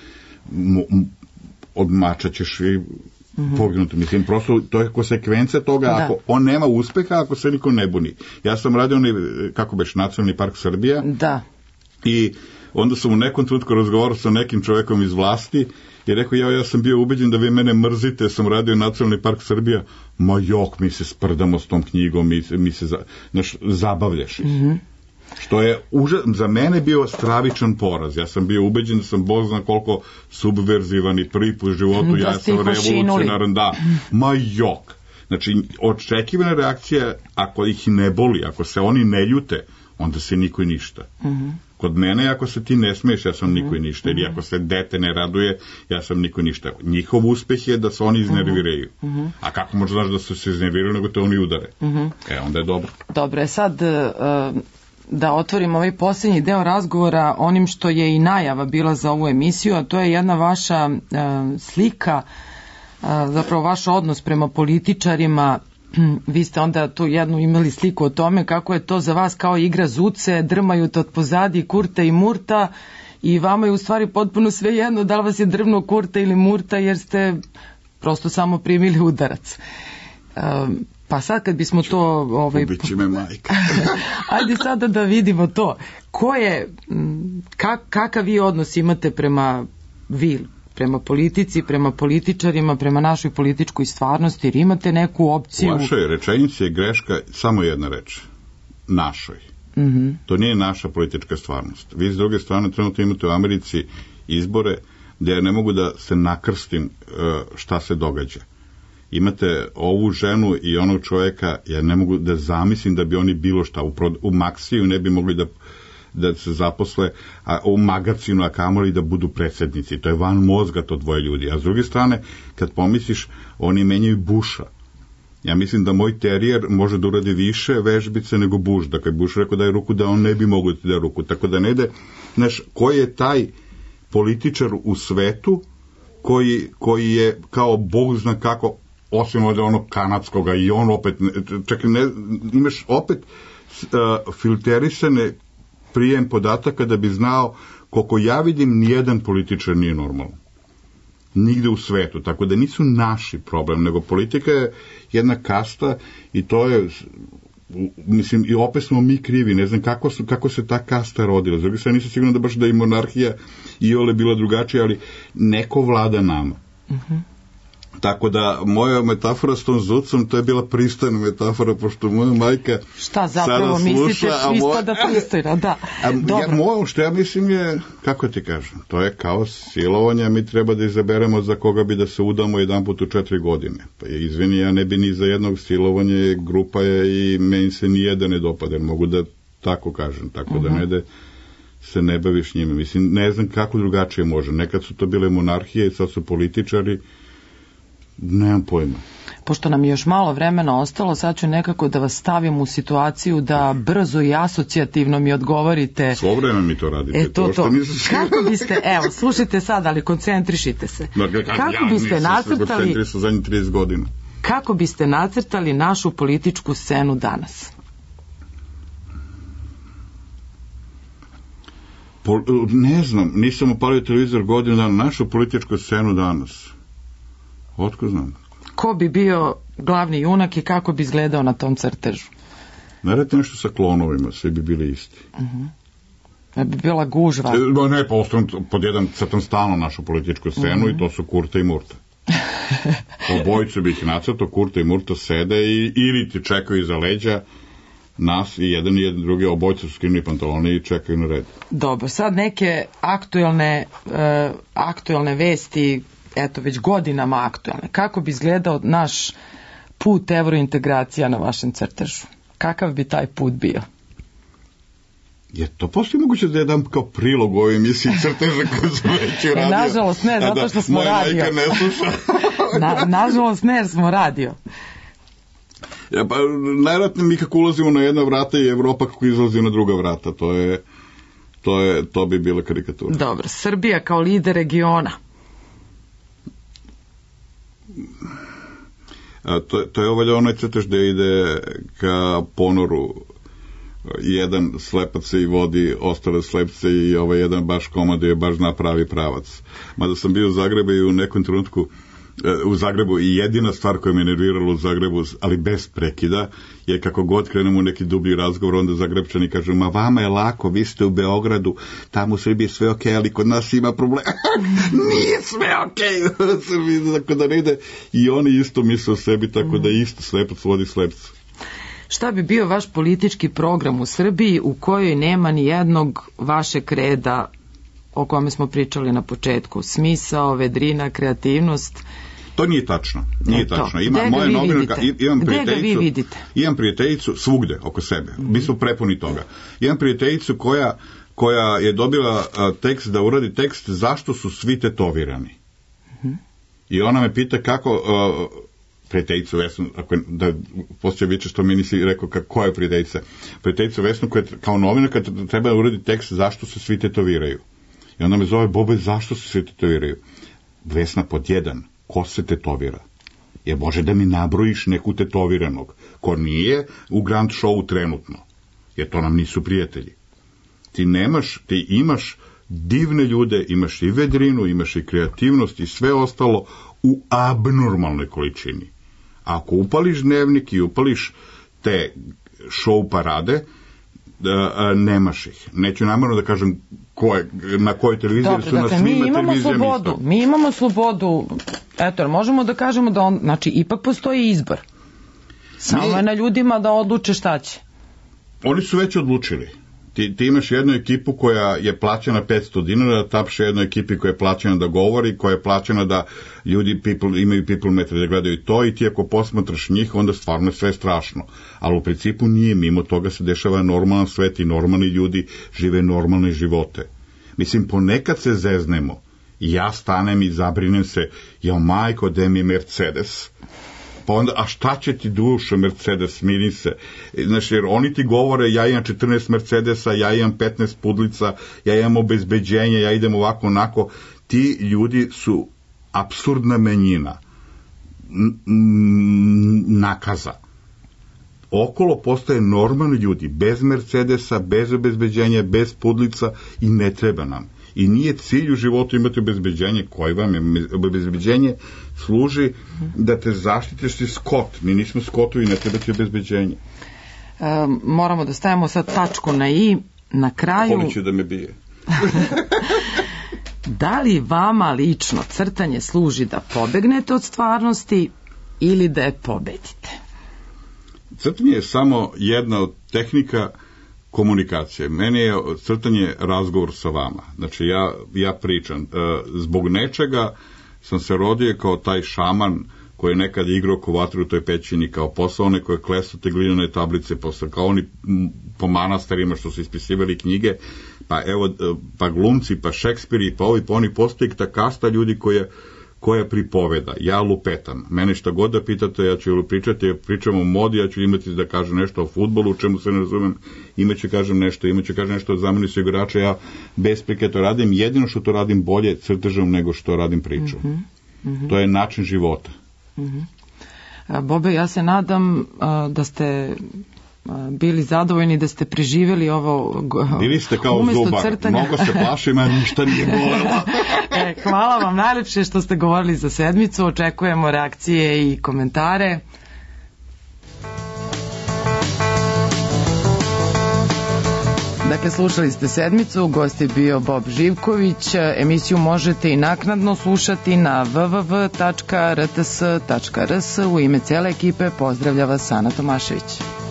odmačat ćeš i poginuti. Mislim, prosto to je konsekvencija toga. Ako on nema uspeha, ako se niko ne buni. Ja sam radio kako beš, Nacionalni park Srbija. Da. I onda sam u nekom trenutku razgovarao sa nekim čovekom iz vlasti i rekao, ja sam bio ubeđen da vi mene mrzite, sam radio Nacionalni park Srbija, ma jok, mi se sprdamo s tom knjigom, mi se zabavljaš. Što je za mene bio stravičan poraz. Ja sam bio ubeđen da sam Bog zna koliko subverzivan i prvi put u životu, ja sam revolucionaran, da, ma jok. Znači, očekivana reakcija, ako ih ne boli, ako se oni ne ljute, onda se niko i ništa. Kod mene, ako se ti ne smiješ, ja sam niko i ništa. Ili ako se dete ne raduje, ja sam niko i ništa. Njihov uspeh je da se oni iznerviraju. A kako možeš znaš da su se iznerviraju, nego te oni udare? Onda je dobro. Dobro, sad da otvorimo ovaj posljednji deo razgovora onim što je i najava bila za ovu emisiju, a to je jedna vaša slika, zapravo vaš odnos prema političarima. Vi ste onda tu jednu imali sliku o tome kako je to za vas kao igra zuce, drmaju te od pozadi Kurta i Murta i vama je u stvari potpuno sve jedno da li vas je drvno Kurta ili Murta jer ste prosto samo primili udarac. Pa sad kad bismo to... Ubići me majka. Ajde sada da vidimo to. Kakav vi odnos imate prema politici, prema političarima, prema našoj političkoj stvarnosti, jer imate neku opciju... U vašoj rečenici je greška samo jedna reč. Našoj. To nije naša politička stvarnost. Vi s druge strane trenutno imate u Americi izbore gdje ja ne mogu da se nakrstim šta se događa. Imate ovu ženu i onog čovjeka, ja ne mogu da zamislim da bi oni bilo šta u Maksiju ne bi mogli da se zaposle u magacinu, a kamoli da budu predsjednici. To je van mozga, to dvoje ljudi. A s druge strane, kad pomisliš, oni menjaju Busha. Ja mislim da moj terijer može da uradi više vežbice nego Bush. Dakle, Bush rekao daj ruku, da on ne bi mogao da da ruku. Tako da ne ide, znaš, koji je taj političar u svetu koji je kao Bog zna kako, osim od onog kanadskoga i on opet, čekaj, imaš opet filterisane prijem podataka da bi znao koliko ja vidim nijedan političar nije normalan. Nigde u svetu. Tako da nisu naši problem, nego politika je jedna kasta i to je, mislim, i opet smo mi krivi. Ne znam kako se ta kasta rodila. Zato sam nisam siguran da baš da i monarhija i ole bila drugačija, ali neko vlada nama. Tako da moja metafora s tom zucom, to je bila pristojna metafora, pošto moja majka šta zapravo mislite, ispada pristojna, da. Što ja mislim je, kako ti kažem, to je kao silovanje, mi treba da izaberemo za koga bi da se udamo jedan put u 4 godine. Pa izvini, ja ne bi ni za jednog silovanje, grupa je i meni se nijedan ne dopada, mogu da tako kažem, tako da ne da se ne baviš njime. Mislim, ne znam kako drugačije može. Nekad su to bile monarhije, sad su političari. Nemam pojma. Pošto nam je još malo vremena ostalo, sad ću nekako da vas stavim u situaciju da brzo i asocijativno mi odgovorite. Svo vreme mi to radite. To. Kako biste, evo, slušajte sad, ali koncentrišite se. Kako biste nacrtali zadnjih 30 godina. Kako biste nacrtali našu političku scenu danas? Ne znam, nisam upalio televizor godinu dana, našu političku scenu danas. Otko znam. Ko bi bio glavni junak i kako bi izgledao na tom crtežu? Naredite nešto sa klonovima, svi bi bili isti. Da bi bila gužva. Ne, pod jedan crtam stalno našu političku scenu i to su Kurta i Murta. Obojicu bih nacrtao, Kurta i Murta sede ili ti čekaju iza leđa nas i jedan drugi, obojicu su skinuli pantalone i čekaju na red. Dobro, sad neke aktuelne vesti, eto već godinama aktualne. Kako bi izgledao naš put evrointegracija na vašem crtežu? Kakav bi taj put bio? Je to postoji moguće da je dam kao prilog u ovoj emisiji crteža koju sam već uradio? Nažalost ne, zato što smo radio. Moja majka ne sluša. Nažalost ne, jer smo radio. Ja, pa najvratno mi kako ulazimo na jedna vrata i Evropa kako izlazi na druga vrata. To bi bila karikatura. Dobro, Srbija kao lider regiona. To je ovaj onaj crtež gde ide ka ponoru, jedan slepac se i vodi ostale slepce i ovaj jedan baš komando je baš zna pravi pravac. Mada sam bio u Zagrebu i u nekom trenutku u Zagrebu i jedina stvar koja me nervirala u Zagrebu, ali bez prekida, je kako god krenemo u neki dublji razgovor, onda Zagrebčani kažu, ma vama je lako, vi ste u Beogradu, tamo u Srbiji je sve okej, ali kod nas ima problema. Nije sve okej, tako da ne ide. I oni isto misle o sebi, tako da isto slepac vodi slepcu. Šta bi bio vaš politički program u Srbiji u kojoj nema ni jednog vašeg reda o kome smo pričali na početku? Smisao, vedrina, kreativnost. To nije tačno. Nije tačno. Gde ga vi vidite? Imam prijateljicu svugde oko sebe. Mi smo prepuni toga. Imam prijateljicu koja je dobila tekst da uradi tekst zašto su svi tetovirani. I ona me pita kako... prijateljicu Vesnu, da postoje biće što mi nisi rekao koja je prijateljica. Prijateljicu Vesnu koja kao novinar kad treba uradi tekst zašto se svi tetoviraju. I onda me zove, Bobe, zašto se svi tetoviraju? Vesna, pod 1, ko se tetovira? Jer može da mi nabrojiš neku tetoviranog, ko nije u Grand Showu trenutno, jer to nam nisu prijatelji. Ti imaš divne ljude, imaš i vedrinu, imaš i kreativnost i sve ostalo u abnormalnoj količini. Ako upališ dnevnik i upališ te show parade, nemaš ih. Neću namjerno da kažem na kojoj televiziji. Dobro, su na svima televizijama isto. Mi imamo slobodu, eto, možemo da kažemo da znači ipak postoji izbor. Samo je na ljudima da odluče šta će. Oni su već odlučili. Ti imaš jednu ekipu koja je plaćena 500 dinara, tapše jednoj ekipi koja je plaćena da govori, koja je plaćena da ljudi imaju people metre da gledaju to i ti ako posmatraš njih, onda stvarno je sve strašno. Ali u principu nije, mimo toga se dešava normalan svet i normalni ljudi žive normalne živote. Mislim, ponekad se zeznemo i ja stanem i zabrinem se, jao majko, da mi Mercedes. Pa onda, a šta će ti dušo Mercedes, smiri se. Znači, jer oni ti govore, ja imam 14 Mercedesa, ja imam 15 pudlica, ja imam obezbeđenje, ja idem ovako, onako. Ti ljudi su apsurdna menjina. Nakaza. Okolo postoje normalni ljudi, bez Mercedesa, bez obezbeđenja, bez pudlica i ne treba nam. I nije cilj u životu imati obezbeđenje. Koje vam je? Obezbeđenje služi da te zaštitiš ti skot. Mi nismo skotovi, ne treba ti obezbeđenje. Moramo da stavimo sad tačku na i. Na kraju... Oni će da me bije. Da li vama lično crtanje služi da pobegnete od stvarnosti ili da je pobedite? Crtanje je samo jedna od tehnika komunikacije. Meni je crtanje razgovor sa vama. Znači, ja pričam. Zbog nečega sam se rodio kao taj šaman koji je nekad igrao ko vatru u toj pećini, kao posao one koje klesu te glinane tablice, kao oni po manastarima što su ispisivali knjige, pa glumci, pa Šekspiri, pa ovi, pa oni, postoji ta kasta ljudi koja pripoveda. Ja lupetam. Mene šta god da pitate, ja ću pričati, pričam o modi, ja ću imati da kažem nešto o fudbalu, u čemu se ne razumem, imaću kažem nešto o zameni su igrača, ja besprike to radim, jedino što to radim bolje crtežom nego što radim pričom. To je način života. Bobe, ja se nadam da ste bili zadovoljni, da ste preživjeli ovo bili ste kao zubak, mnogo se plašim, a ništa nije bolelo. Hvala vam najlepše što ste govorili za sedmicu, očekujemo reakcije i komentare. Dakle, slušali ste sedmicu, gost je bio Bob Živković. Emisiju možete i naknadno slušati na www.rts.rs. U ime cele ekipe pozdravlja vas Ana Tomašević.